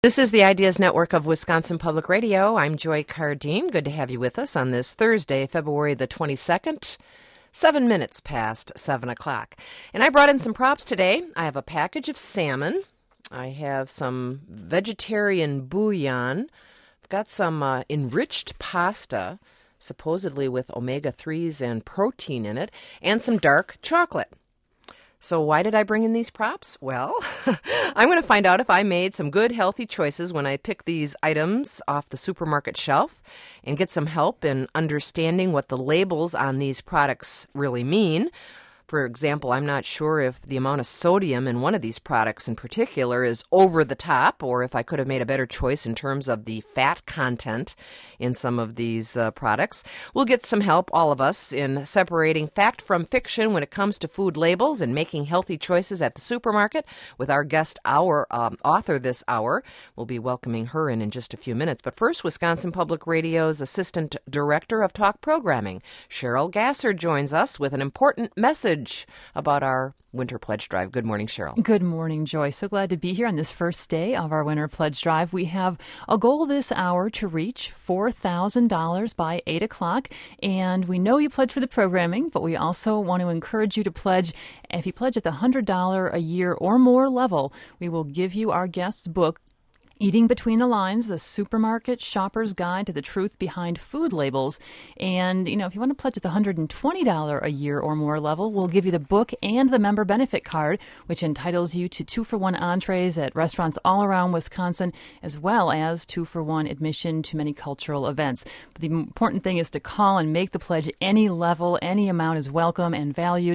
This is the Ideas Network of Wisconsin Public Radio. I'm Joy Cardine. Good to have you with us on this Thursday, February the 22nd, 7 minutes past 7 o'clock. And I brought in some props today. I have a package of salmon. I have some vegetarian bouillon. I've got some enriched pasta, supposedly with omega-3s and protein in it, and some dark chocolate. So why did I bring in these props? Well, I'm going to find out if I made some good, healthy choices when I pick these items off the supermarket shelf and get some help in understanding what the labels on these products really mean. For example, I'm not sure if the amount of sodium in one of these products in particular is over the top, or if I could have made a better choice in terms of the fat content in some of these products. We'll get some help, all of us, in separating fact from fiction when it comes to food labels and making healthy choices at the supermarket with our guest, our author this hour. We'll be welcoming her in just a few minutes. But first, Wisconsin Public Radio's Assistant Director of Talk Programming, Cheryl Gasser, joins us with an important message about our Winter Pledge Drive. Good morning, Cheryl. Good morning, Joy. So glad to be here on this first day of our Winter Pledge Drive. We have a goal this hour to reach $4,000 by 8 o'clock. And we know you pledge for the programming, but we also want to encourage you to pledge. If you pledge at the $100 a year or more level, we will give you our guest's book, Eating Between the Lines, the Supermarket Shopper's Guide to the Truth Behind Food Labels. And, if you want to pledge at the $120 a year or more level, we'll give you the book and the member benefit card, which entitles you to 2-for-1 entrees at restaurants all around Wisconsin, as well as 2-for-1 admission to many cultural events. But the important thing is to call and make the pledge. Any level, any amount is welcome and valued.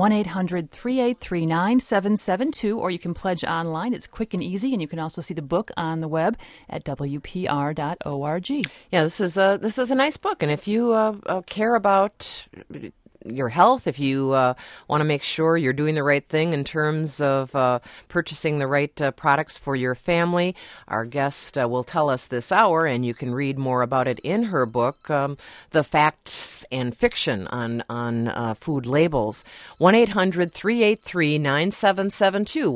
1-800-383-9772, or you can pledge online. It's quick and easy, and you can also see the book on the web at WPR.org. Yeah, this is a nice book, and if you care about your health, if you want to make sure you're doing the right thing in terms of purchasing the right products for your family, our guest will tell us this hour, and you can read more about it in her book, The Facts and Fiction on Food Labels. 1-800-383-9772,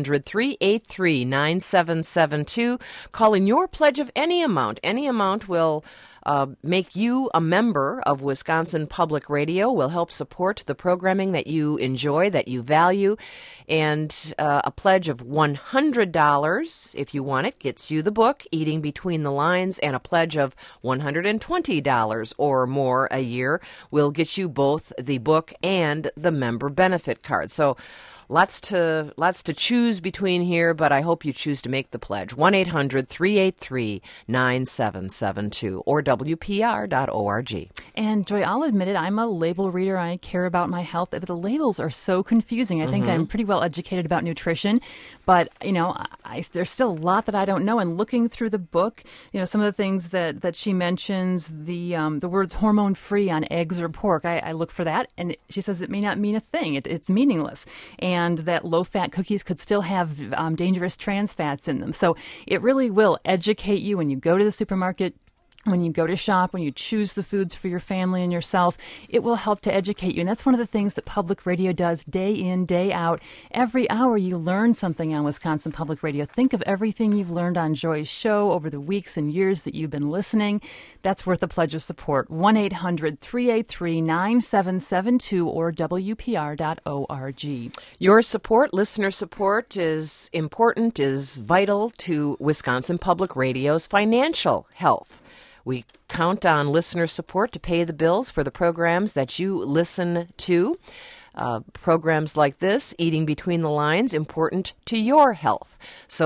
1-800-383-9772. Call in your pledge of any amount. Any amount will make you a member of Wisconsin Public Radio, will help support the programming that you enjoy, that you value, and a pledge of $100, if you want it, gets you the book, Eating Between the Lines, and a pledge of $120 or more a year will get you both the book and the member benefit card. So Lots to choose between here, but I hope you choose to make the pledge. 1-800-383-9772 or WPR.org. And Joy, I'll admit it, I'm a label reader. I care about my health, but the labels are so confusing. I think I'm pretty well educated about nutrition, but there's still a lot that I don't know. And looking through the book, some of the things that she mentions, the words hormone-free on eggs or pork, I look for that, and she says it may not mean a thing. It's meaningless. And that low-fat cookies could still have dangerous trans fats in them. So it really will educate you when you go to the supermarket, when you go to shop, when you choose the foods for your family and yourself. It will help to educate you. And that's one of the things that public radio does day in, day out. Every hour you learn something on Wisconsin Public Radio. Think of everything you've learned on Joy's show over the weeks and years that you've been listening. That's worth a pledge of support. 1-800-383-9772 or WPR.org. Your support, listener support, is important, is vital to Wisconsin Public Radio's financial health. We count on listener support to pay the bills for the programs that you listen to. Programs like this, Eating Between the Lines, important to your health. So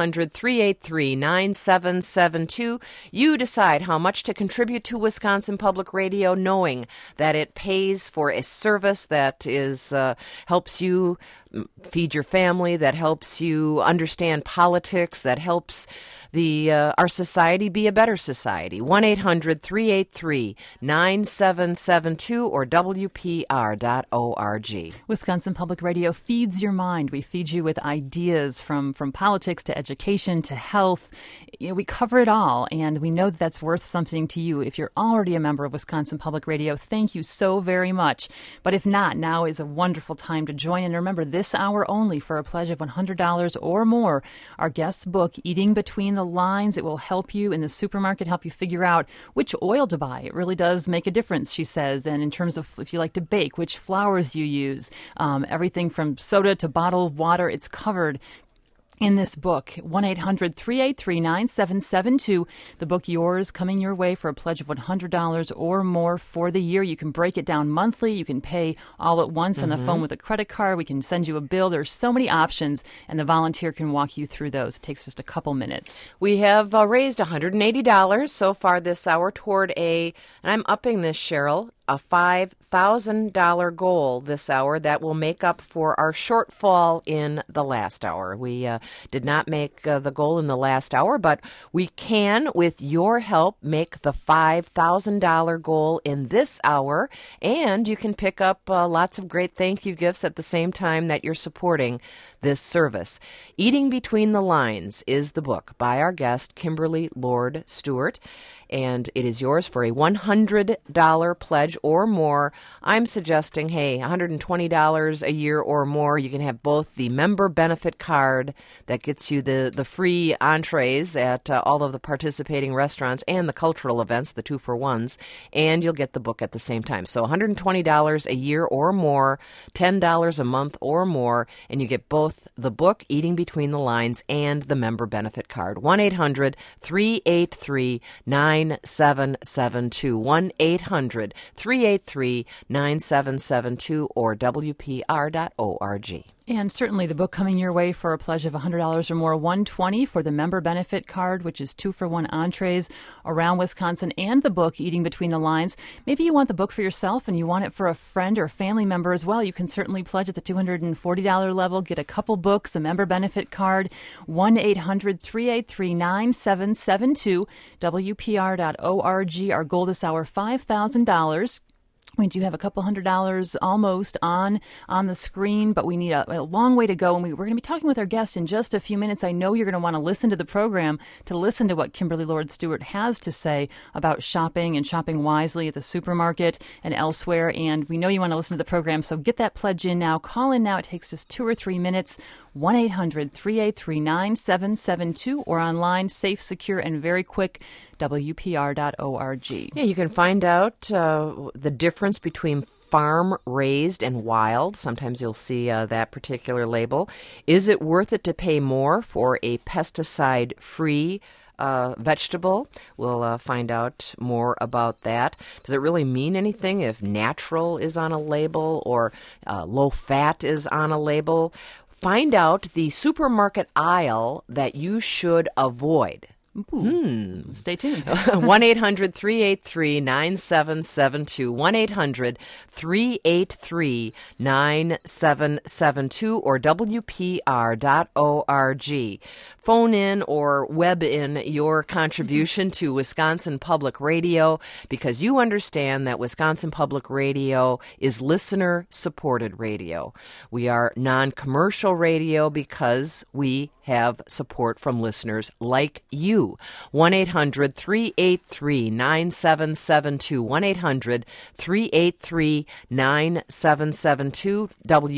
1-800-383-9772. You decide how much to contribute to Wisconsin Public Radio, knowing that it pays for a service that helps you feed your family, that helps you understand politics, that helps our society be a better society. 1-800-383-9772 or WPR.org. Wisconsin Public Radio feeds your mind. We feed you with ideas from politics to education to health. We cover it all, and we know that that's worth something to you. If you're already a member of Wisconsin Public Radio, thank you so very much. But if not, now is a wonderful time to join. And remember, this hour only for a pledge of $100 or more. Our guest's book, Eating Between the Lines, it will help you in the supermarket, help you figure out which oil to buy. It really does make a difference, she says. And in terms of if you like to bake, which flours you use, everything from soda to bottled water, it's covered in this book. 1-800-383-9772. The book Yours, coming your way for a pledge of $100 or more for the year. You can break it down monthly. You can pay all at once on the phone with a credit card. We can send you a bill. There's so many options, and the volunteer can walk you through those. It takes just a couple minutes. We have raised $180 so far this hour toward and I'm upping this, Cheryl, a $5,000 goal this hour that will make up for our shortfall in the last hour. We did not make the goal in the last hour, but we can, with your help, make the $5,000 goal in this hour, and you can pick up lots of great thank you gifts at the same time that you're supporting this service. Eating Between the Lines is the book by our guest, Kimberly Lord Stewart, and it is yours for a $100 pledge or more. I'm suggesting, hey, $120 a year or more. You can have both the member benefit card that gets you the free entrees at all of the participating restaurants and the cultural events, the 2-for-1s, and you'll get the book at the same time. So $120 a year or more, $10 a month or more, and you get both the book, Eating Between the Lines, and the member benefit card. 1-800-383-9772. 1-800-383-9772 or WPR.org. And certainly the book coming your way for a pledge of $100 or more, $120 for the member benefit card, which is 2-for-1 entrees around Wisconsin, and the book, Eating Between the Lines. Maybe you want the book for yourself and you want it for a friend or family member as well. You can certainly pledge at the $240 level, get a couple books, a member benefit card, 1-800-383-9772, WPR.org. Our goal this hour, $5,000. We do have a couple $100 almost on the screen, but we need a long way to go. And we're going to be talking with our guest in just a few minutes. I know you're going to want to listen to the program to listen to what Kimberly Lord Stewart has to say about shopping and shopping wisely at the supermarket and elsewhere. And we know you want to listen to the program, so get that pledge in now. Call in now. It takes just 2 or 3 minutes. 1-800-383-9772 or online, safe, secure, and very quick, WPR.org. Yeah, you can find out the difference between farm-raised and wild. Sometimes you'll see that particular label. Is it worth it to pay more for a pesticide-free vegetable? We'll find out more about that. Does it really mean anything if natural is on a label or low fat is on a label? Find out the supermarket aisle that you should avoid. Stay tuned. 1-800-383-9772. 1-800-383-9772 or WPR.org. Phone in or web in your contribution to Wisconsin Public Radio, because you understand that Wisconsin Public Radio is listener-supported radio. We are non-commercial radio because we have support from listeners like you. 1-800-383-9772. 1-800-383-9772.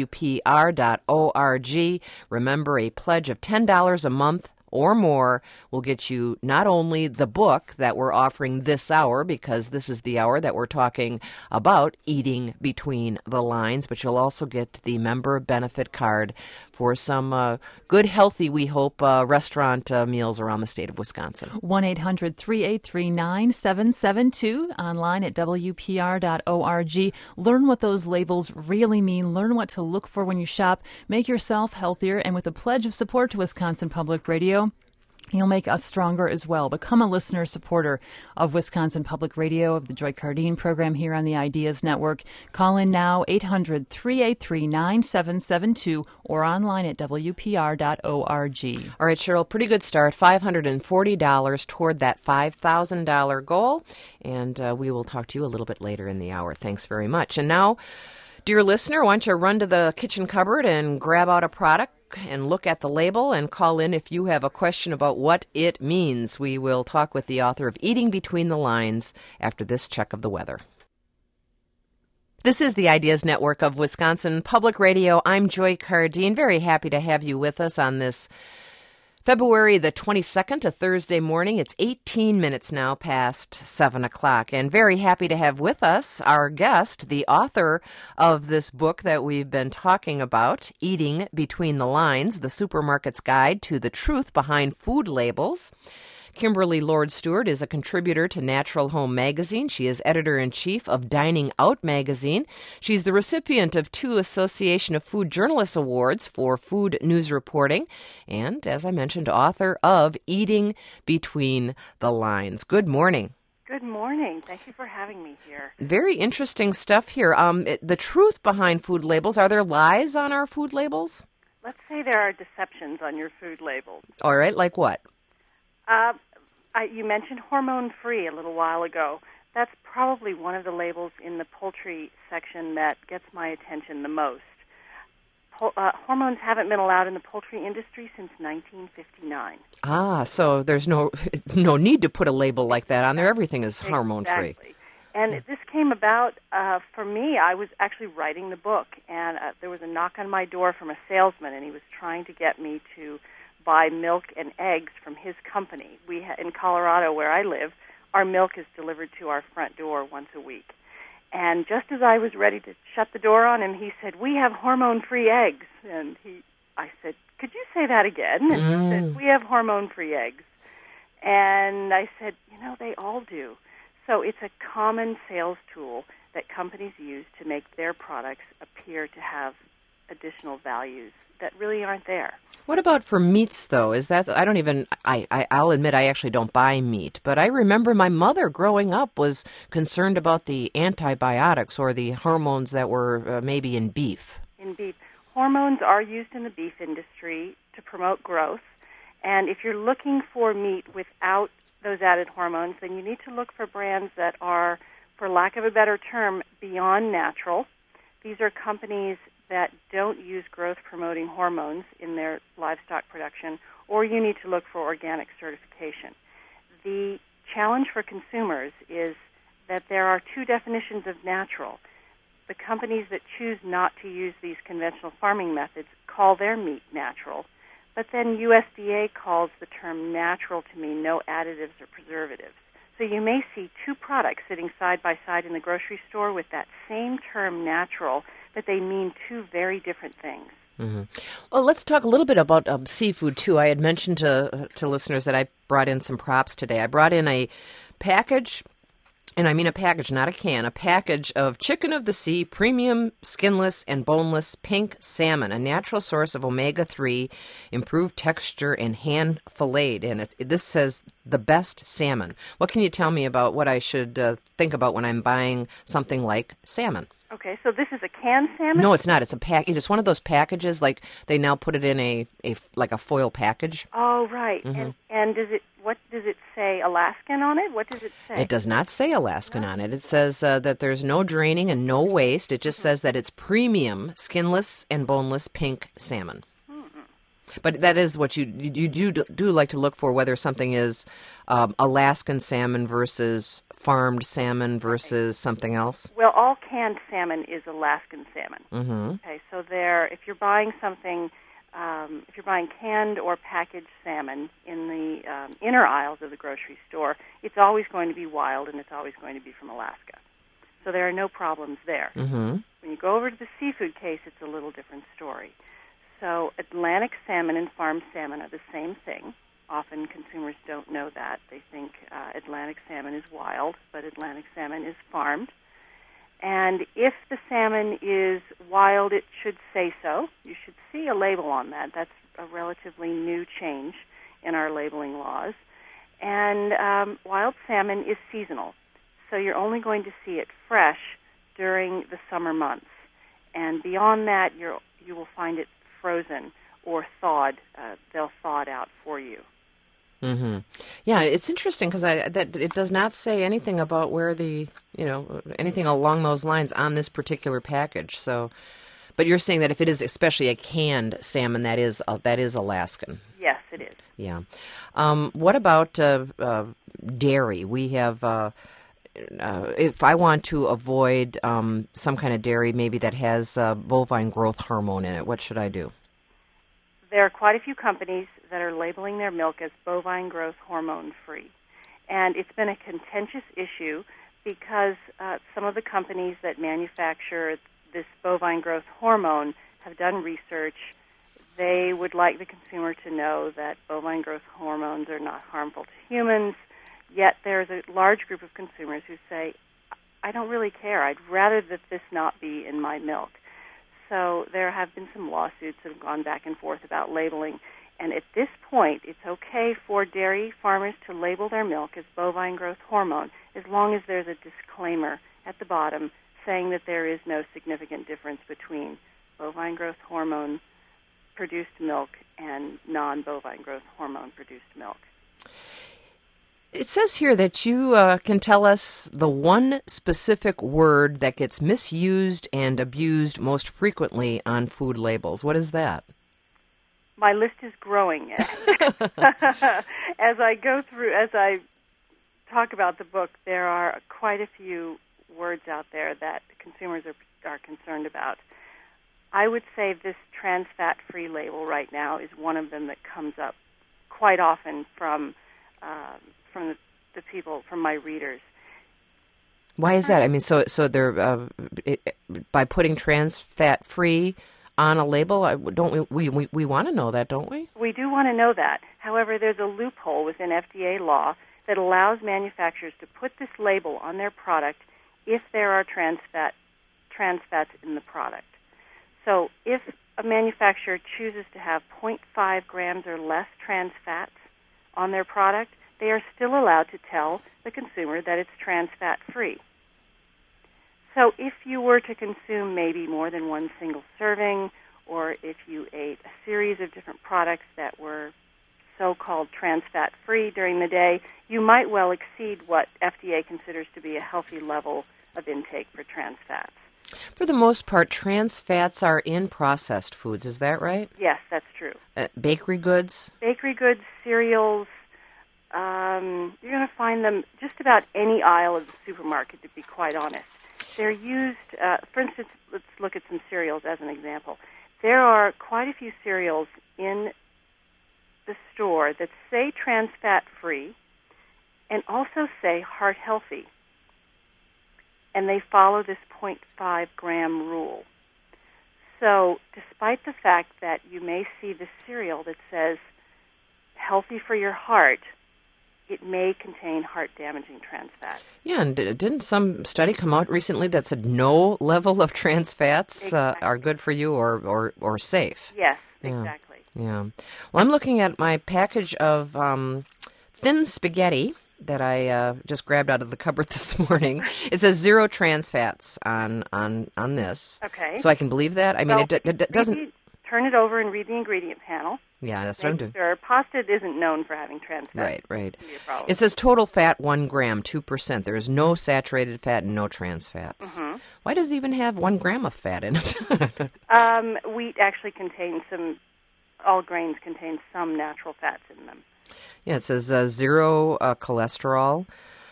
WPR.org. Remember, a pledge of $10 a month or more will get you not only the book that we're offering this hour, because this is the hour that we're talking about eating between the lines, but you'll also get the member benefit card for some good, healthy, we hope, restaurant meals around the state of Wisconsin. 1-800-383-9772, online at WPR.org. Learn what those labels really mean. Learn what to look for when you shop. Make yourself healthier. And with a pledge of support to Wisconsin Public Radio, you'll make us stronger as well. Become a listener supporter of Wisconsin Public Radio, of the Joy Cardine program here on the Ideas Network. Call in now, 800-383-9772, or online at WPR.org. All right, Cheryl, pretty good start. $540 toward that $5,000 goal. And we will talk to you a little bit later in the hour. Thanks very much. And now, dear listener, why don't you run to the kitchen cupboard and grab out a product and look at the label and call in if you have a question about what it means. We will talk with the author of Eating Between the Lines after this check of the weather. This is the Ideas Network of Wisconsin Public Radio. I'm Joy Cardine. Very happy to have you with us on this February the 22nd, a Thursday morning. It's 18 minutes now past 7 o'clock. And very happy to have with us our guest, the author of this book that we've been talking about, Eating Between the Lines, The Supermarket's Guide to the Truth Behind Food Labels. Kimberly Lord Stewart is a contributor to Natural Home Magazine. She is editor-in-chief of Dining Out Magazine. She's the recipient of 2 Association of Food Journalists Awards for food news reporting, and, as I mentioned, author of Eating Between the Lines. Good morning. Good morning. Thank you for having me here. Very interesting stuff here. The truth behind food labels. Are there lies on our food labels? Let's say there are deceptions on your food labels. All right, like what? You mentioned hormone-free a little while ago. That's probably one of the labels in the poultry section that gets my attention the most. Hormones haven't been allowed in the poultry industry since 1959. So there's no need to put a label like that on there. Everything is hormone-free. Exactly. And this came about, for me, I was actually writing the book, and there was a knock on my door from a salesman, and he was trying to get me to buy milk and eggs from his company. In Colorado, where I live, our milk is delivered to our front door once a week. And just as I was ready to shut the door on him, he said, "We have hormone-free eggs." And I said, "Could you say that again?" And he said, "We have hormone-free eggs." And I said, they all do. So it's a common sales tool that companies use to make their products appear to have additional values that really aren't there. What about for meats, though? Is that, I'll admit I actually don't buy meat, but I remember my mother growing up was concerned about the antibiotics or the hormones that were maybe in beef. In beef. Hormones are used in the beef industry to promote growth, and if you're looking for meat without those added hormones, then you need to look for brands that are, for lack of a better term, beyond natural. These are companies that don't use growth-promoting hormones in their livestock production, or you need to look for organic certification. The challenge for consumers is that there are 2 definitions of natural. The companies that choose not to use these conventional farming methods call their meat natural, but then USDA calls the term natural to mean no additives or preservatives. So you may see 2 products sitting side by side in the grocery store with that same term natural, but they mean 2 very different things. Mm-hmm. Well, let's talk a little bit about seafood, too. I had mentioned to listeners that I brought in some props today. I brought in a package, and I mean a package, not a can, a package of Chicken of the Sea premium skinless and boneless pink salmon, a natural source of omega-3, improved texture, and hand filleted. And this says the best salmon. What can you tell me about what I should think about when I'm buying something like salmon? Okay, so this is a canned salmon? No, it's not. It's a pack. It's one of those packages, like they now put it in a foil package. Oh, right. Mm-hmm. And what does it say? Alaskan on it? What does it say? It does not say Alaskan on it. It says that there's no draining and no waste. It just says that it's premium, skinless and boneless pink salmon. But that is what you do like to look for, whether something is Alaskan salmon versus farmed salmon versus something else. Well, all canned salmon is Alaskan salmon. Mm-hmm. Okay, so if you're buying something, if you're buying canned or packaged salmon in the inner aisles of the grocery store, it's always going to be wild and it's always going to be from Alaska. So there are no problems there. Mm-hmm. When you go over to the seafood case, it's a little different story. So Atlantic salmon and farmed salmon are the same thing. Often consumers don't know that. They think Atlantic salmon is wild, but Atlantic salmon is farmed. And if the salmon is wild, it should say so. You should see a label on that. That's a relatively new change in our labeling laws. And wild salmon is seasonal. So you're only going to see it fresh during the summer months. And beyond that, you will find it frozen or thawed. They'll thaw it out for you. Mm-hmm. Yeah, it's interesting because that it does not say anything about where anything along those lines on this particular package. So, but you're saying that if it is especially a canned salmon, that is Alaskan. Yes, it is. Yeah. What about dairy? We have if I want to avoid some kind of dairy maybe that has bovine growth hormone in it, what should I do? There are quite a few companies that are labeling their milk as bovine growth hormone free. And it's been a contentious issue because some of the companies that manufacture this bovine growth hormone have done research. They would like the consumer to know that bovine growth hormones are not harmful to humans, yet there's a large group of consumers who say, I don't really care. I'd rather that this not be in my milk. So there have been some lawsuits that have gone back and forth about labeling. And at this point, it's okay for dairy farmers to label their milk as bovine growth hormone as long as there's a disclaimer at the bottom saying that there is no significant difference between bovine growth hormone produced milk and non-bovine growth hormone produced milk. It says here that you can tell us the one specific word that gets misused and abused most frequently on food labels. What is that? My list is growing. As I talk about the book, there are quite a few words out there that consumers are concerned about. I would say this trans fat-free label right now is one of them that comes up quite often from the people, from my readers. Why is that? I mean, so they're by putting trans fat free on a label, don't we want to know that, don't we? We do want to know that. However, there's a loophole within FDA law that allows manufacturers to put this label on their product if there are trans fats in the product. So if a manufacturer chooses to have 0.5 grams or less trans fats on their product, they are still allowed to tell the consumer that it's trans fat free. So if you were to consume maybe more than one single serving, or if you ate a series of different products that were so-called trans fat free during the day, you might well exceed what FDA considers to be a healthy level of intake for trans fats. For the most part, trans fats are in processed foods, is that right? Yes, that's true. Bakery goods? Bakery goods, cereals, you're going to find them just about any aisle of the supermarket, to be quite honest. They're used, for instance, let's look at some cereals as an example. There are quite a few cereals in the store that say trans fat free and also say heart healthy. And they follow this 0.5 gram rule. So despite the fact that you may see the cereal that says healthy for your heart, it may contain heart-damaging trans fats. Yeah, and didn't some study come out recently that said no level of trans fats are good for you or safe? Yes, yeah. Exactly. Yeah. Well, I'm looking at my package of thin spaghetti that I just grabbed out of the cupboard this morning. It says 0 trans fats on this. Okay. So I can believe that? I mean, it doesn't... Turn it over and read the ingredient panel. Yeah, that's what I'm doing. Sure. Pasta isn't known for having trans fat. Right. It says total fat 1 gram, 2%. There is no saturated fat and no trans fats. Mm-hmm. Why does it even have 1 gram of fat in it? Wheat actually contains all grains contain some natural fats in them. Yeah, it says 0 cholesterol,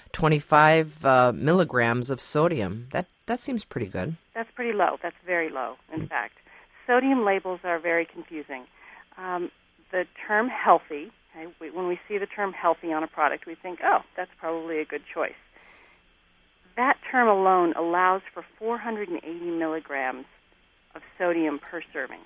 25 milligrams of sodium. That seems pretty good. That's pretty low. That's very low, in fact. Sodium labels are very confusing. The term healthy, okay, when we see the term healthy on a product, we think, oh, that's probably a good choice. That term alone allows for 480 milligrams of sodium per serving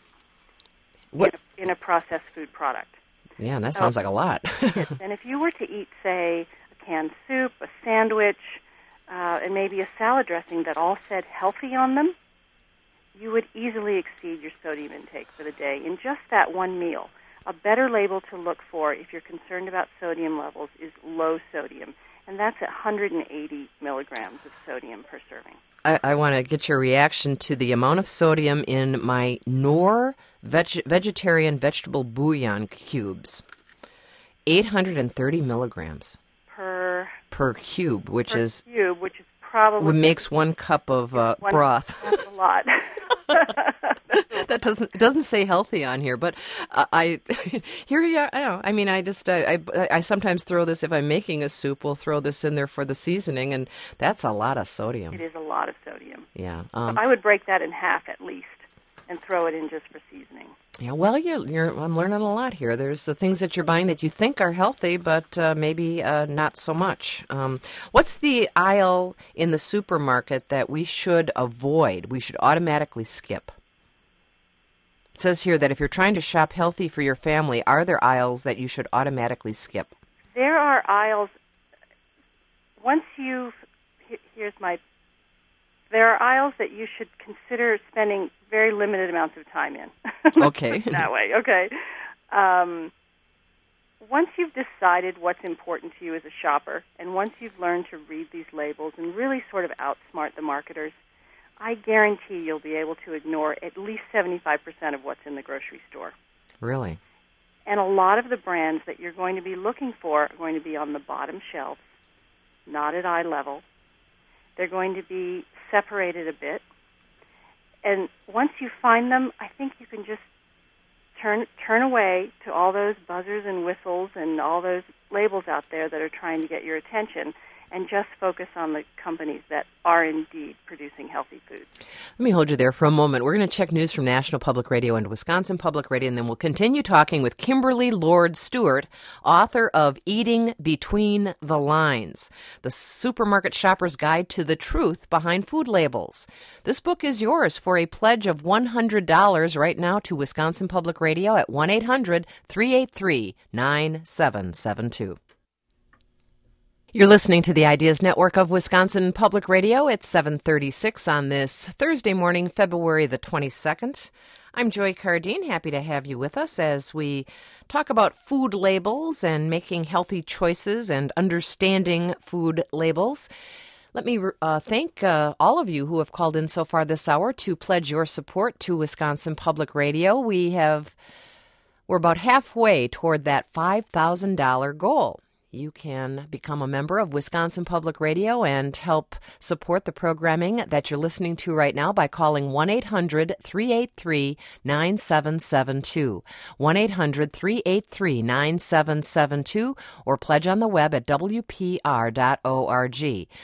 in a processed food product. Yeah, and that sounds like a lot. And if you were to eat, say, a canned soup, a sandwich, and maybe a salad dressing that all said healthy on them, you would easily exceed your sodium intake for the day in just that one meal. A better label to look for if you're concerned about sodium levels is low sodium, and that's at 180 milligrams of sodium per serving. I want to get your reaction to the amount of sodium in my Knorr vegetarian vegetable bouillon cubes. 830 milligrams. Per cube, which is probably makes 1 cup of broth. That's a lot. That doesn't say healthy on here, but I here you are. I sometimes throw this if I'm making a soup. We'll throw this in there for the seasoning, and that's a lot of sodium. It is a lot of sodium. Yeah, so I would break that in half at least and throw it in just for seasoning. Yeah, well, I'm learning a lot here. There's the things that you're buying that you think are healthy, but maybe not so much. What's the aisle in the supermarket that we should avoid? We should automatically skip. It says here that if you're trying to shop healthy for your family, are there aisles that you should automatically skip? There are aisles. There are aisles that you should consider spending very limited amounts of time in. Okay. That way, okay. Once you've decided what's important to you as a shopper, and once you've learned to read these labels and really sort of outsmart the marketers, I guarantee you'll be able to ignore at least 75% of what's in the grocery store. Really? And a lot of the brands that you're going to be looking for are going to be on the bottom shelf, not at eye level. They're going to be separated a bit. And once you find them, I think you can just turn away to all those buzzers and whistles and all those labels out there that are trying to get your attention, and just focus on the companies that are indeed producing healthy foods. Let me hold you there for a moment. We're going to check news from National Public Radio and Wisconsin Public Radio, and then we'll continue talking with Kimberly Lord Stewart, author of Eating Between the Lines, the Supermarket Shopper's Guide to the Truth Behind Food Labels. This book is yours for a pledge of $100 right now to Wisconsin Public Radio at 1-800-383-9772. You're listening to the Ideas Network of Wisconsin Public Radio. It's 7:36 on this Thursday morning, February the 22nd. I'm Joy Cardine, happy to have you with us as we talk about food labels and making healthy choices and understanding food labels. Let me thank all of you who have called in so far this hour to pledge your support to Wisconsin Public Radio. We're about halfway toward that $5,000 goal. You can become a member of Wisconsin Public Radio and help support the programming that you're listening to right now by calling 1-800-383-9772, 1-800-383-9772, or pledge on the web at WPR.org,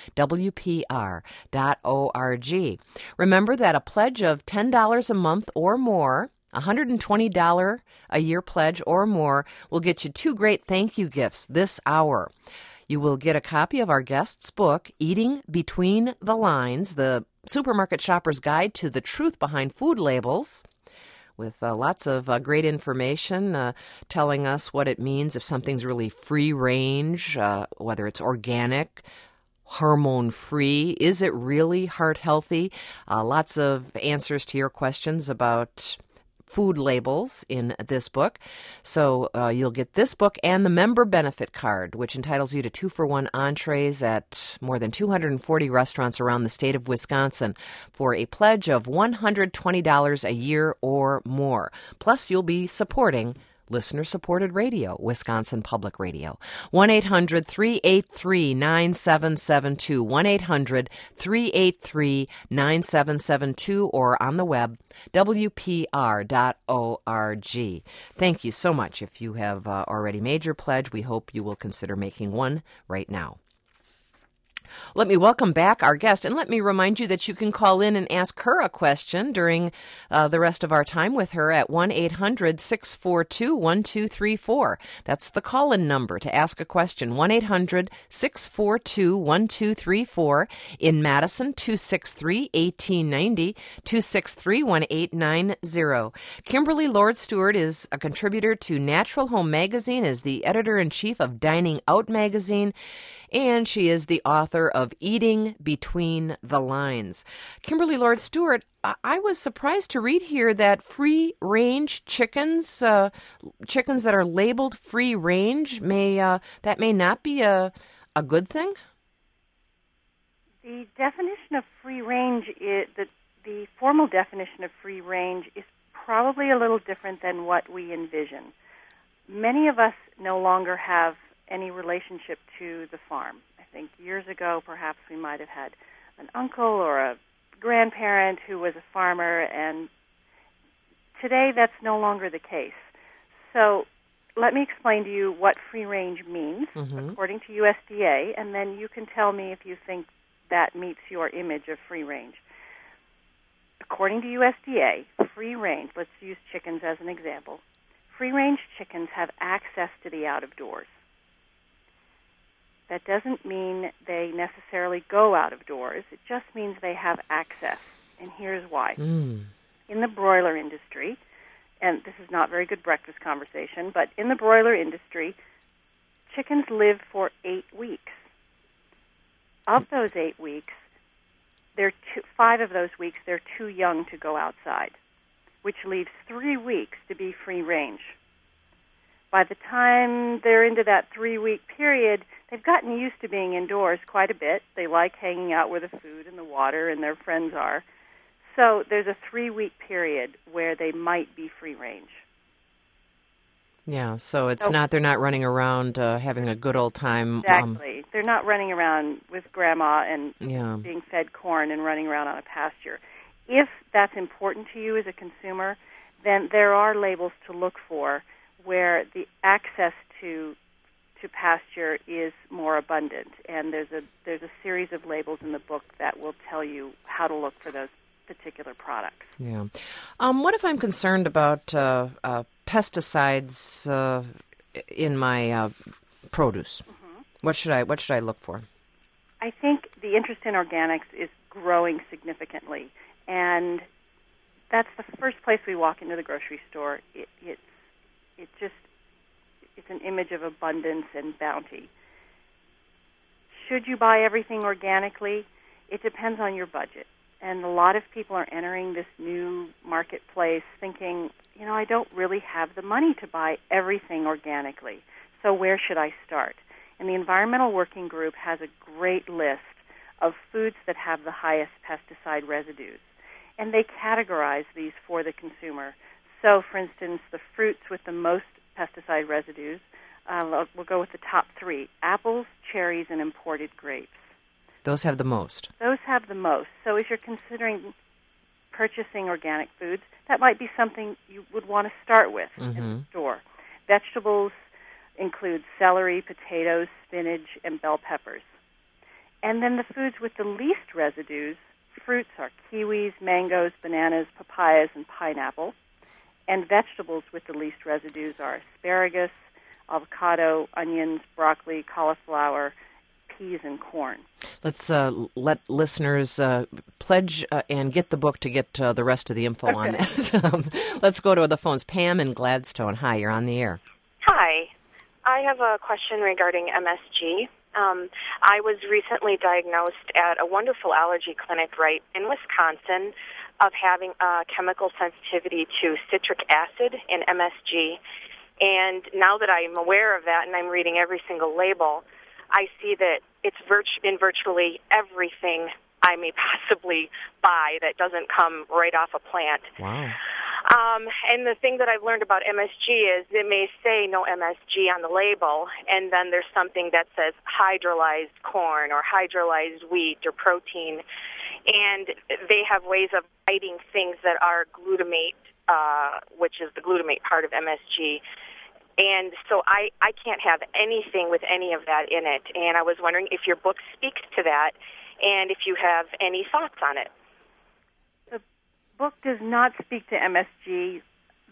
WPR.org. Remember that a pledge of $10 a month or more, $120 a year pledge or more, will get you 2 great thank you gifts this hour. You will get a copy of our guest's book, Eating Between the Lines, the Supermarket Shopper's Guide to the Truth Behind Food Labels, with lots of great information telling us what it means if something's really free range, whether it's organic, hormone-free. Is it really heart healthy? Lots of answers to your questions about food labels in this book. So you'll get this book and the member benefit card, which entitles you to 2-for-1 entrees at more than 240 restaurants around the state of Wisconsin for a pledge of $120 a year or more. Plus, you'll be supporting listener-supported radio, Wisconsin Public Radio. 1-800-383-9772, 1-800-383-9772, or on the web, WPR.org. Thank you so much. If you have already made your pledge, we hope you will consider making one right now. Let me welcome back our guest, and let me remind you that you can call in and ask her a question during the rest of our time with her at 1-800-642-1234. That's the call-in number to ask a question, 1-800-642-1234. In Madison, 263-1890, 263-1890. Kimberly Lord Stewart is a contributor to Natural Home Magazine, is the editor-in-chief of Dining Out Magazine, and she is the author of Eating Between the Lines. Kimberly Lord Stewart, I was surprised to read here that free-range chickens, chickens that are labeled free-range, may not be a good thing? The definition of free-range, the formal definition of free-range is probably a little different than what we envision. Many of us no longer have any relationship to the farm. I think years ago, perhaps we might have had an uncle or a grandparent who was a farmer, and today that's no longer the case. So let me explain to you what free range means according to USDA, and then you can tell me if you think that meets your image of free range. According to USDA, free range, let's use chickens as an example, free range chickens have access to the out of doors. That doesn't mean they necessarily go out of doors. It just means they have access. And here's why. In the broiler industry, and this is not very good breakfast conversation, but in the broiler industry, chickens live for 8 weeks. Of those 8 weeks, 5 of those weeks, they're too young to go outside, which leaves 3 weeks to be free range. By the time they're into that 3-week period, they've gotten used to being indoors quite a bit. They like hanging out where the food and the water and their friends are. So there's a 3-week period where they might be free range. Yeah, so they're not running around having a good old time. Exactly. They're not running around with grandma and being fed corn and running around on a pasture. If that's important to you as a consumer, then there are labels to look for where the access to pasture is more abundant. And there's a series of labels in the book that will tell you how to look for those particular products. Yeah. What if I'm concerned about pesticides in my produce? What should I look for? I think the interest in organics is growing significantly, and that's the first place we walk into the grocery store. It's an image of abundance and bounty. Should you buy everything organically? It depends on your budget. And a lot of people are entering this new marketplace thinking, I don't really have the money to buy everything organically. So where should I start? And the Environmental Working Group has a great list of foods that have the highest pesticide residues. And they categorize these for the consumer. So, for instance, the fruits with the most pesticide residues, we'll go with the top 3, apples, cherries, and imported grapes. Those have the most. Those have the most. So if you're considering purchasing organic foods, that might be something you would want to start with in the store. Vegetables include celery, potatoes, spinach, and bell peppers. And then the foods with the least residues, fruits are kiwis, mangoes, bananas, papayas, and pineapple. And vegetables with the least residues are asparagus, avocado, onions, broccoli, cauliflower, peas, and corn. Let's let listeners pledge and get the book to get the rest of the info on that. Let's go to the phones. Pam in Gladstone. Hi, you're on the air. Hi. I have a question regarding MSG. I was recently diagnosed at a wonderful allergy clinic right in Wisconsin of having a chemical sensitivity to citric acid in MSG. And now that I'm aware of that and I'm reading every single label, I see that it's in virtually everything I may possibly buy that doesn't come right off a plant. Wow. And the thing that I've learned about MSG is it may say no MSG on the label, and then there's something that says hydrolyzed corn or hydrolyzed wheat or protein, and they have ways of hiding things that are glutamate, which is the glutamate part of MSG. And so I can't have anything with any of that in it. And I was wondering if your book speaks to that and if you have any thoughts on it. The book does not speak to MSG.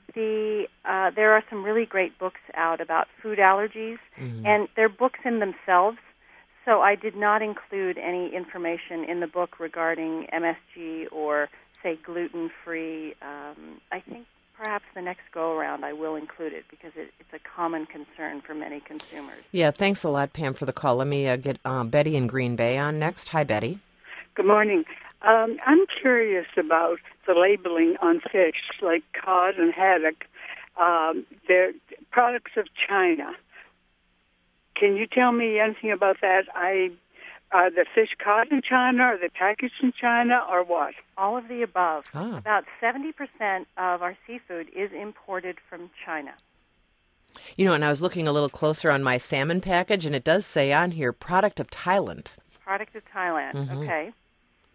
There are some really great books out about food allergies, and they're books in themselves. So I did not include any information in the book regarding MSG or, say, gluten-free. I think perhaps the next go-around I will include it because it's a common concern for many consumers. Yeah, thanks a lot, Pam, for the call. Let me get Betty in Green Bay on next. Hi, Betty. Good morning. I'm curious about the labeling on fish like cod and haddock. They're products of China. Can you tell me anything about that? Are the fish caught in China? Are they packaged in China, or what? All of the above. Ah. About 70% of our seafood is imported from China. And I was looking a little closer on my salmon package, and it does say on here, product of Thailand. Product of Thailand, okay.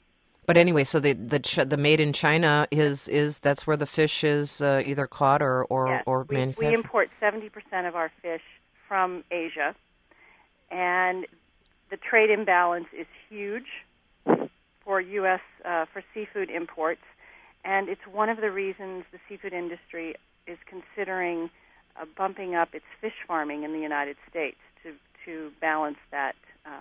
But anyway, so the made in China is that's where the fish is either caught or Yes, manufactured. We import 70% of our fish from Asia, and the trade imbalance is huge for U.S. For seafood imports, and it's one of the reasons the seafood industry is considering bumping up its fish farming in the United States to balance that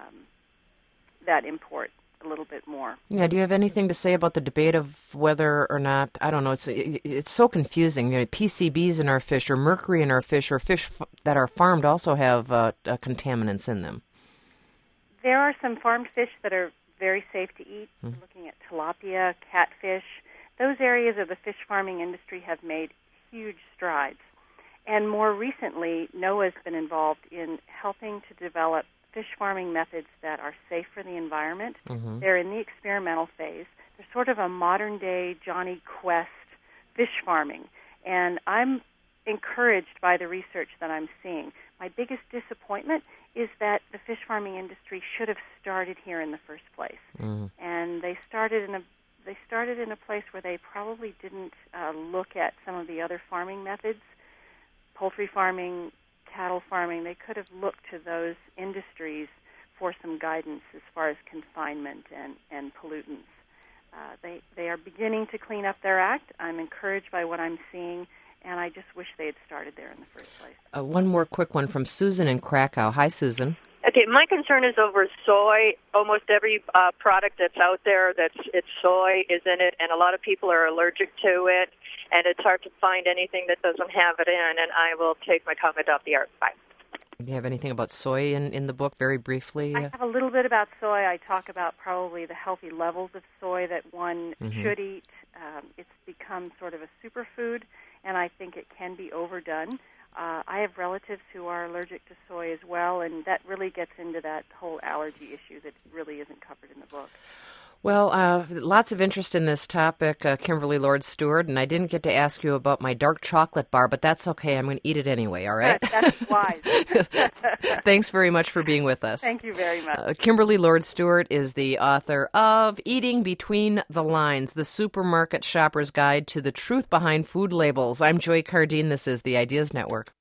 import a little bit more. Yeah, do you have anything to say about the debate of whether or not, I don't know, it's so confusing. PCBs in our fish or mercury in our fish or fish that are farmed also have contaminants in them. There are some farmed fish that are very safe to eat. We're looking at tilapia, catfish. Those areas of the fish farming industry have made huge strides. And more recently, NOAA's been involved in helping to develop fish farming methods that are safe for the environment. They're in the experimental phase. They're sort of a modern-day Johnny Quest fish farming. And I'm encouraged by the research that I'm seeing. My biggest disappointment is that the fish farming industry should have started here in the first place. And they started in a place where they probably didn't look at some of the other farming methods, poultry farming, cattle farming. They could have looked to those industries for some guidance as far as confinement and pollutants. They are beginning to clean up their act. I'm encouraged by what I'm seeing, and I just wish they had started there in the first place. One more quick one from Susan in Krakow. Hi, Susan. Okay, my concern is over soy. Almost every product that's out there it's soy is in it, and a lot of people are allergic to it, and it's hard to find anything that doesn't have it in, and I will take my comment off the air. Bye. Do you have anything about soy in the book, very briefly? I have a little bit about soy. I talk about probably the healthy levels of soy that one should eat. It's become sort of a superfood, and I think it can be overdone. I have relatives who are allergic to soy as well, and that really gets into that whole allergy issue that really isn't covered in the book. Well, lots of interest in this topic, Kimberly Lord Stewart, and I didn't get to ask you about my dark chocolate bar, but that's okay. I'm going to eat it anyway, all right? That's wise. Thanks very much for being with us. Thank you very much. Kimberly Lord Stewart is the author of Eating Between the Lines, the Supermarket Shopper's Guide to the Truth Behind Food Labels. I'm Joy Cardine. This is the Ideas Network.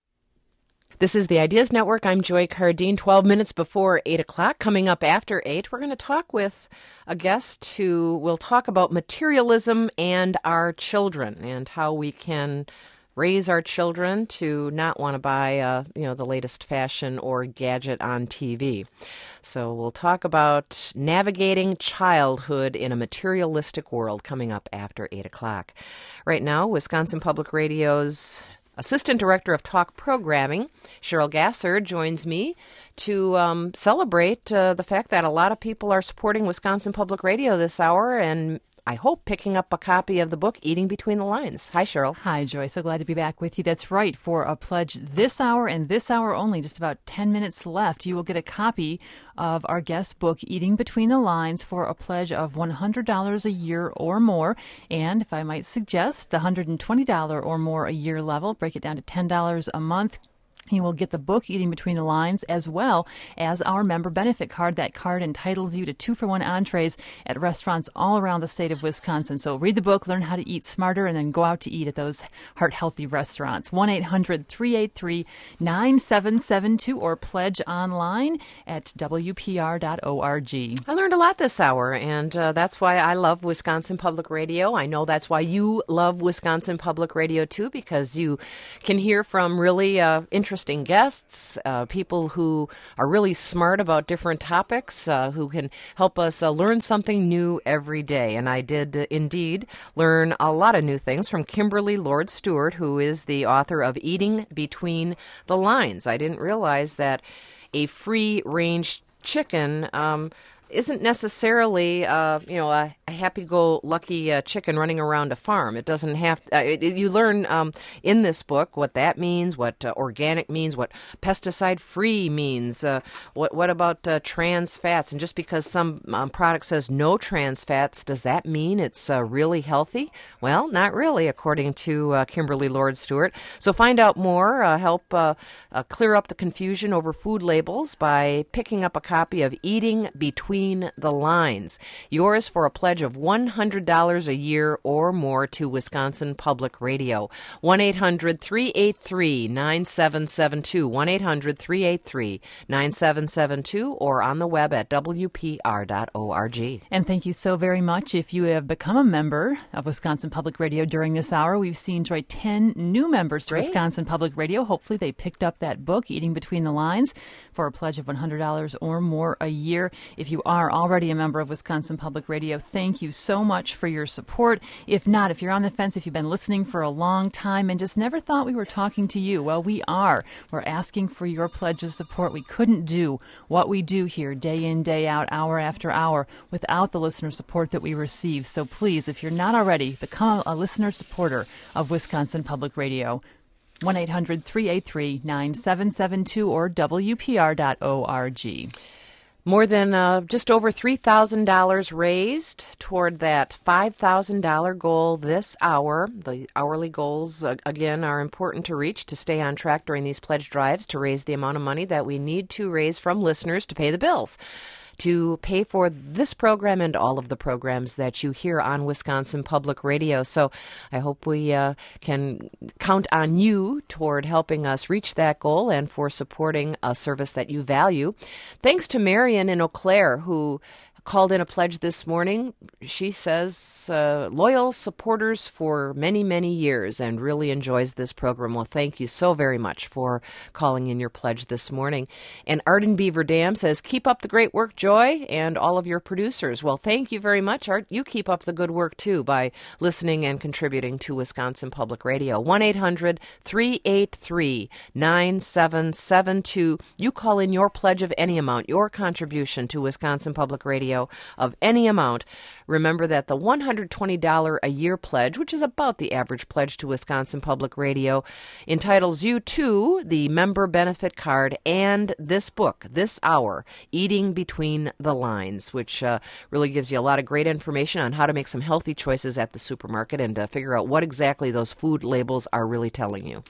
This is the Ideas Network. I'm Joy Cardine. 12 minutes before 8 o'clock. Coming up after 8, we're going to talk with a guest who will talk about materialism and our children and how we can raise our children to not want to buy, the latest fashion or gadget on TV. So we'll talk about navigating childhood in a materialistic world coming up after 8 o'clock. Right now, Wisconsin Public Radio's Assistant Director of Talk Programming, Cheryl Gasser, joins me to celebrate the fact that a lot of people are supporting Wisconsin Public Radio this hour and I hope picking up a copy of the book, Eating Between the Lines. Hi, Cheryl. Hi, Joy. So glad to be back with you. That's right. For a pledge this hour and this hour only, just about 10 minutes left, you will get a copy of our guest book, Eating Between the Lines, for a pledge of $100 a year or more. And if I might suggest, the $120 or more a year level, break it down to $10 a month. You will get the book, Eating Between the Lines, as well as our member benefit card. That card entitles you to 2-for-1 entrees at restaurants all around the state of Wisconsin. So read the book, learn how to eat smarter, and then go out to eat at those heart-healthy restaurants. 1-800-383-9772 or pledge online at WPR.org. I learned a lot this hour, and that's why I love Wisconsin Public Radio. I know that's why you love Wisconsin Public Radio, too, because you can hear from really interesting guests, people who are really smart about different topics, who can help us learn something new every day. And I did indeed learn a lot of new things from Kimberly Lord Stewart, who is the author of Eating Between the Lines. I didn't realize that a free-range chicken isn't necessarily, a happy-go-lucky chicken running around a farm. It doesn't have. You learn in this book what that means, what organic means, what pesticide-free means. What about trans fats? And just because some product says no trans fats, does that mean it's really healthy? Well, not really, according to Kimberly Lord Stewart. So find out more. Help clear up the confusion over food labels by picking up a copy of Eating Between Between the Lines. Yours for a pledge of $100 a year or more to Wisconsin Public Radio. 1-800-383-9772. 1-800-383-9772 or on the web at WPR.org. And thank you so very much. If you have become a member of Wisconsin Public Radio during this hour, we've seen 10 new members to Wisconsin Public Radio. Hopefully they picked up that book, Eating Between the Lines, for a pledge of $100 or more a year. If you are already a member of Wisconsin Public Radio, thank you so much for your support. If not, if you're on the fence, if you've been listening for a long time and just never thought we were talking to you, well, we are. We're asking for your pledge of support. We couldn't do what we do here day in, day out, hour after hour without the listener support that we receive. So please, if you're not already, become a listener supporter of Wisconsin Public Radio. 1-800-383-9772 or WPR.org. More than just over $3,000 raised toward that $5,000 goal this hour. The hourly goals, again, are important to reach to stay on track during these pledge drives to raise the amount of money that we need to raise from listeners to pay the bills, to pay for this program and all of the programs that you hear on Wisconsin Public Radio. So I hope we can count on you toward helping us reach that goal and for supporting a service that you value. Thanks to Marion in Eau Claire, who called in a pledge this morning. She says, loyal supporters for many, many years and really enjoys this program. Well, thank you so very much for calling in your pledge this morning. And Arden Beaver Dam says, keep up the great work, Joy, and all of your producers. Well, thank you very much, Art. You keep up the good work, too, by listening and contributing to Wisconsin Public Radio. 1-800-383-9772. You call in your pledge of any amount, your contribution to Wisconsin Public Radio of any amount. Remember that the $120 a year pledge, which is about the average pledge to Wisconsin Public Radio, entitles you to the member benefit card and this book, this hour, Eating Between the Lines, which really gives you a lot of great information on how to make some healthy choices at the supermarket and figure out what exactly those food labels are really telling you.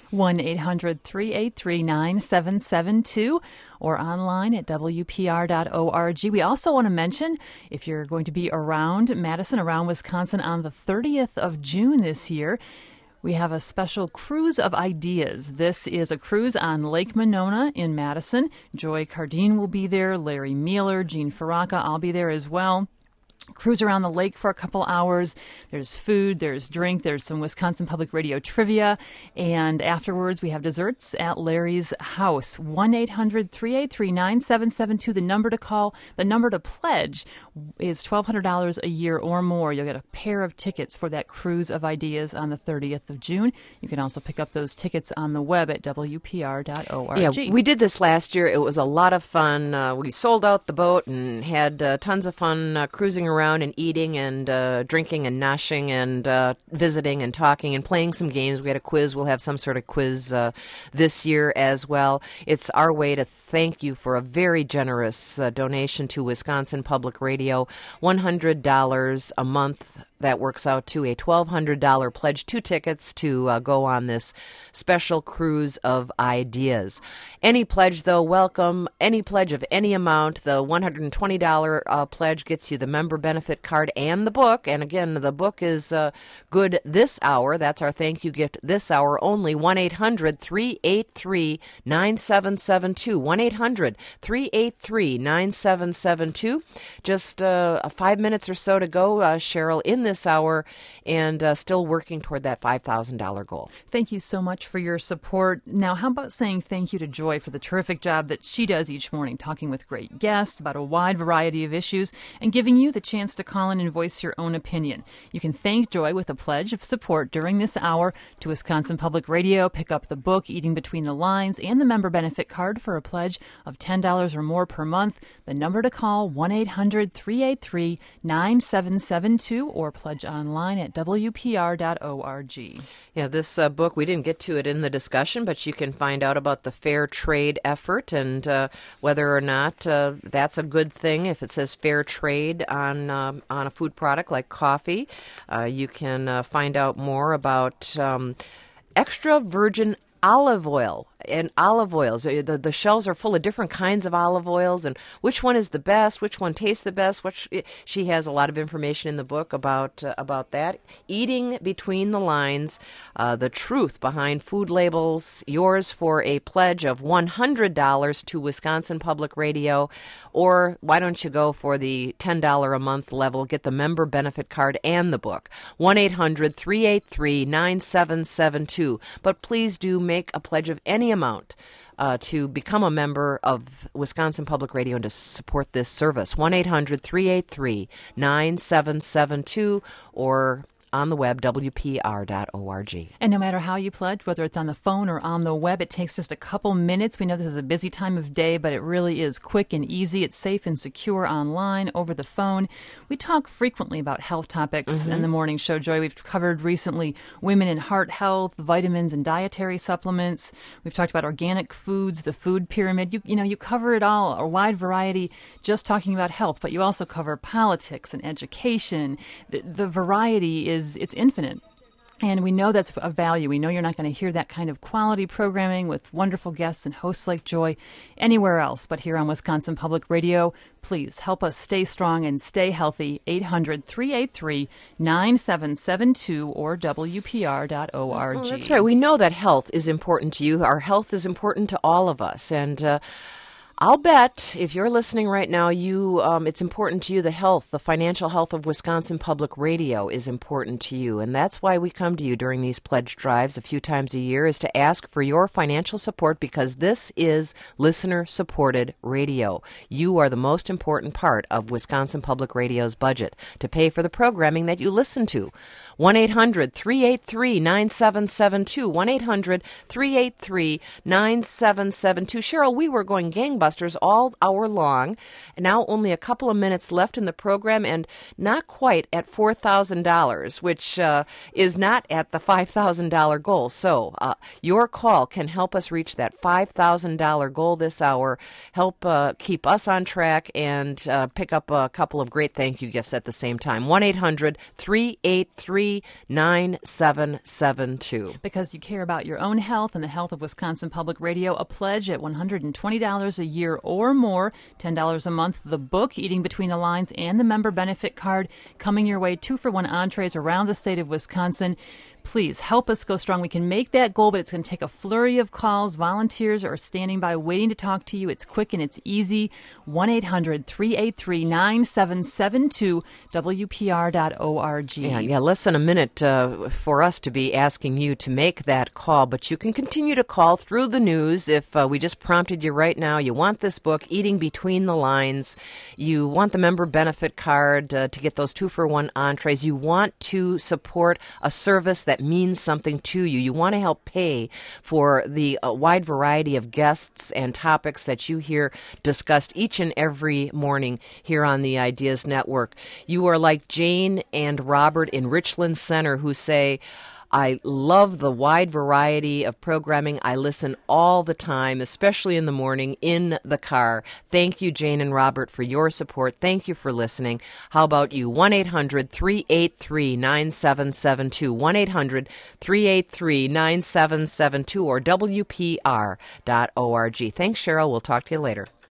1-800-383-9772 or online at WPR.org. We also want to mention, if you're going to be around Madison, around Wisconsin on the 30th of June this year, we have a special Cruise of Ideas. This is a cruise on Lake Monona in Madison. Joy Cardine will be there, Larry Mueller, Gene Faraka, I'll be there as well. Cruise around the lake for a couple hours. There's food, there's drink, there's some Wisconsin Public Radio trivia, and afterwards we have desserts at Larry's house. 1-800-383-9772, the number to call. The number to pledge is $1,200 a year or more. You'll get a pair of tickets for that Cruise of Ideas on the 30th of June. You can also pick up those tickets on the web at WPR.org. Yeah, we did this last year. It was a lot of fun. We sold out the boat and had tons of fun cruising around and eating and drinking and noshing and visiting and talking and playing some games. We had a quiz. We'll have some sort of quiz this year as well. It's our way to thank you for a very generous donation to Wisconsin Public Radio. $100 a month. That works out to a $1,200 pledge, 2 tickets to go on this special Cruise of Ideas. Any pledge, though, welcome. Any pledge of any amount. The $120 pledge gets you the member benefit card and the book. And again, the book is good this hour. That's our thank you gift this hour only. 1-800-383-9772. 1-800-383-9772. Just 5 minutes or so to go, Cheryl, in this hour, and still working toward that $5,000 goal. Thank you so much for your support. Now, how about saying thank you to Joy for the terrific job that she does each morning, talking with great guests about a wide variety of issues and giving you the chance to call in and voice your own opinion. You can thank Joy with a pledge of support during this hour to Wisconsin Public Radio. Pick up the book, Eating Between the Lines, and the member benefit card for a pledge of $10 or more per month. The number to call, 1-800-383-9772, or pledge online at WPR.org. Yeah, this book, we didn't get to it in the discussion, but you can find out about the fair trade effort and whether or not that's a good thing. If it says fair trade on a food product like coffee, you can find out more about extra virgin olive oil and olive oils. The shelves are full of different kinds of olive oils, and which one is the best, which one tastes the best. She has a lot of information in the book about that. Eating Between the Lines, the truth behind food labels. Yours for a pledge of $100 to Wisconsin Public Radio, or why don't you go for the $10 a month level? Get the member benefit card and the book. 1-800-383-9772. But please do make a pledge of any amount to become a member of Wisconsin Public Radio and to support this service. 1-800-383-9772 or on the web, WPR.org. And no matter how you pledge, whether it's on the phone or on the web, it takes just a couple minutes. We know this is a busy time of day, but it really is quick and easy. It's safe and secure online, over the phone. We talk frequently about health topics in the morning show, Joy. We've covered recently women in heart health, vitamins and dietary supplements. We've talked about organic foods, the food pyramid. You cover it all, a wide variety, just talking about health, but you also cover politics and education. The variety it's infinite. And we know that's of value. We know you're not going to hear that kind of quality programming with wonderful guests and hosts like Joy anywhere else but here on Wisconsin Public Radio. Please help us stay strong and stay healthy. 800-383-9772 or WPR.org. Well, that's right. We know that health is important to you. Our health is important to all of us. And I'll bet if you're listening right now, it's important to you. The financial health of Wisconsin Public Radio is important to you. And that's why we come to you during these pledge drives a few times a year, is to ask for your financial support, because this is listener-supported radio. You are the most important part of Wisconsin Public Radio's budget to pay for the programming that you listen to. 1-800-383-9772. 1-800-383-9772. Cheryl, we were going gangbusters all hour long. Now only a couple of minutes left in the program, and not quite at $4,000, which is not at the $5,000 goal. So your call can help us reach that $5,000 goal this hour, help keep us on track, and pick up a couple of great thank you gifts at the same time. 1-800-383-9772. Because you care about your own health and the health of Wisconsin Public Radio, a pledge at $120 a year or more, $10 a month. The book, Eating Between the Lines, and the member benefit card coming your way. 2-for-1 entrees around the state of Wisconsin. Please help us go strong. We can make that goal, but it's going to take a flurry of calls. Volunteers are standing by waiting to talk to you. It's quick and it's easy. 1-800-383-9772, WPR.org. Yeah, less than a minute for us to be asking you to make that call, but you can continue to call through the news. If we just prompted you right now, you want this book, Eating Between the Lines, you want the member benefit card to get those 2-for-1 entrees, you want to support a service that means something to you. You want to help pay for the wide variety of guests and topics that you hear discussed each and every morning here on the Ideas Network. You are like Jane and Robert in Richland Center, who say, I love the wide variety of programming. I listen all the time, especially in the morning in the car. Thank you, Jane and Robert, for your support. Thank you for listening. How about you? 1-800-383-9772. 1-800-383-9772 or WPR.org. Thanks, Cheryl. We'll talk to you later.